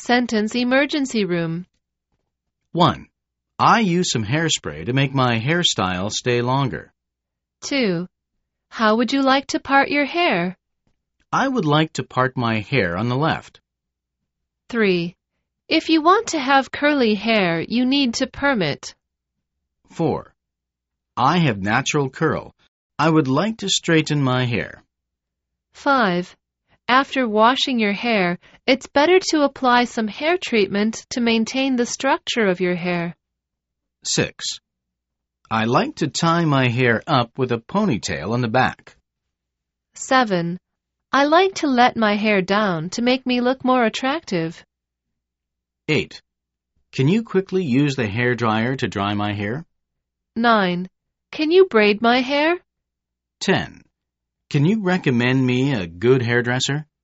sentence emergency room. 1. I use some hairspray to make my hairstyle stay longer. 2. How would you like to part your hair? I would like to part my hair on the left. 3. If you want to have curly hair, you need to perm it. 4. I have natural curl. I would like to straighten my hair. 5. After washing your hair, it's better to apply some hair treatment to maintain the structure of your hair. 6. I like to tie my hair up with a ponytail on the back. 7. I like to let my hair down to make me look more attractive. 8. Can you quickly use the hairdryer to dry my hair? 9. Can you braid my hair? 10. Can you recommend me a good hairdresser?